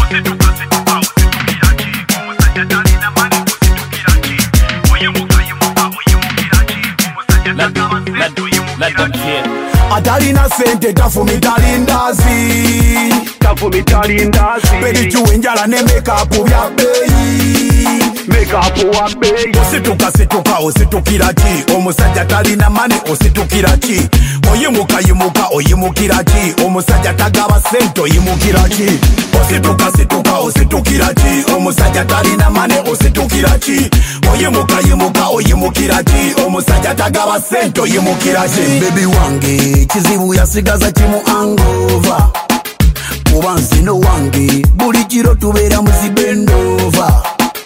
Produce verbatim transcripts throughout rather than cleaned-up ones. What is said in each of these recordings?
Atalina sente tafumita lindazi Tafumita lindazi Pedichu enjala ne make-up bya beyi Make-up wa beyi Osituka situka ositukira ki Omusajja talina mane ositukira ki Oyimuka yimuka oyimukira ki Omusajja tagaba sente oyimukira ki Osituka situka ositukira ki Omusajja talina mane ositukira ki Oyimuka yimuka oyimukira ki Omusajja tagaba sente oyimukira ki Baby wange kizibu yasigaza kimu angova Kuba nzino wange buli kiro tubeera muzibendova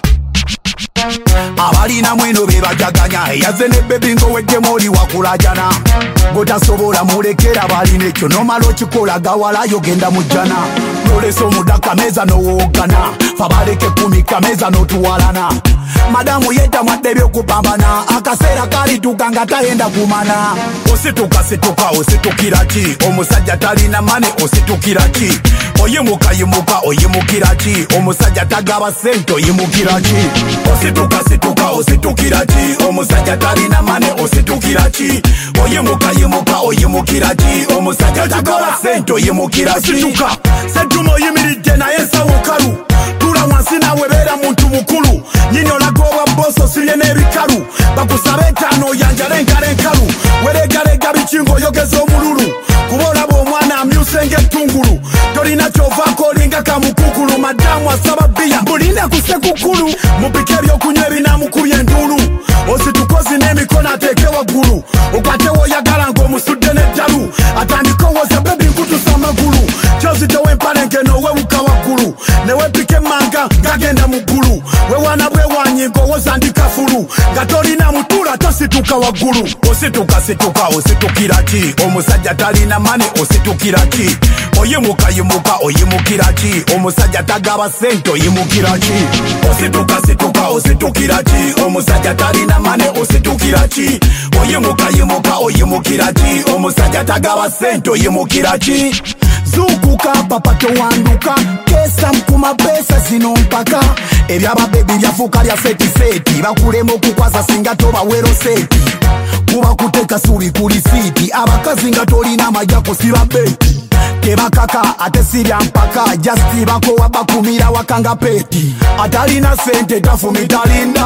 Abalina mweno bebajaganya yaze ne baby ngo wejje moli wakulajana Gotasobola mulekera balina ekyo nomala okikola gawala yogenda mujjana Loleso mudaka meza nowogana Fabaleke kumika meza notuwalana Madamu yeta mwadde byokupambana Akaseera kalituka nga tayenda kumana Osituka situka ositukira ki Omusajja talina mane ositukira ki Oyimuka yimuka oyimukira ki Omusajja tagaba sente oyimukira ki Osituka situka ositukira ki Omusajja talina mane ositukira ki Oyimuka yimuka oyimukira ki Omusajja tagaba sente oyimukira ki Osituka Sentuma oyimiridde naye nsawo kalu Tula wansi nawe beera muntu mukulu Nyini olagobwa boso silye n'ebikalu Bakusabe etaano oyanjale enkala enkalu Weregalega bikingo oyogeza omululu Kuba olaba omwana amyuse ng'ettungulu Tolina ky'ovaako olinga kamukukulu Madamu asaba bbiya bulinda ku ssekukulu Mupike ebyokunywa ebinaamukubya enduulu Ositukozi n'emikono ateeke waggulu Okwate w'oyagala ng'omusudde n'eddalu Atandika owoza bebi nkutusa amagulu Kyozitewo empale ng'enoowe wuka waggulu Newepike emmanga ng'agenda mu ggulu Wewana bwewanye ng'owoza ndikafulu Nga tolina mutula tosituka waggulu Osituka situka ositukira ki Omusajja talina mane ositukira ki Oyimuka yimuka oyimukira ki Omusajja tagaba sente oyimukira ki Osituka situka ositukira ki Omusajja talina mane ositukira ki Oyimuka yimuka oyimukira ki Omusajja tagaba sente oyimukira ki Zukuka papa towanduka Kesa mkuma pesa zino mpaka Ebyaba bebi byafuka lya seti seti Bakulema okukwaza singa toba wero seti Kuba kuteka suri kuli siti Abakazi nga tolina majja kusiba beti Tebakaka ate sirya mpaka Justi bako wabakumira wakanga peti Atalina sente tafumita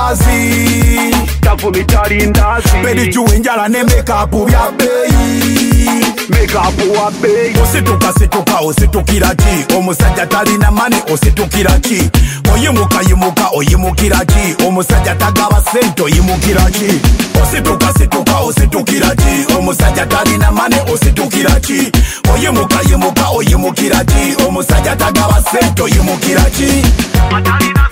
lindazi Tafumita lindazi Pedichu enjala ne make-up bya beyi Make-up wa beyi Osituka situka ositukira ki Omusajja talina mane ositukira ki Oyimuka yimuka oyimukira ki Omusajja tagaba sente oyimukira ki Osituka situka ositukira ki Omusajja talina mane ositukira ki Oyimuka yimuka oyimukira ki Omusajja tagaba sente oyimukira ki Atalina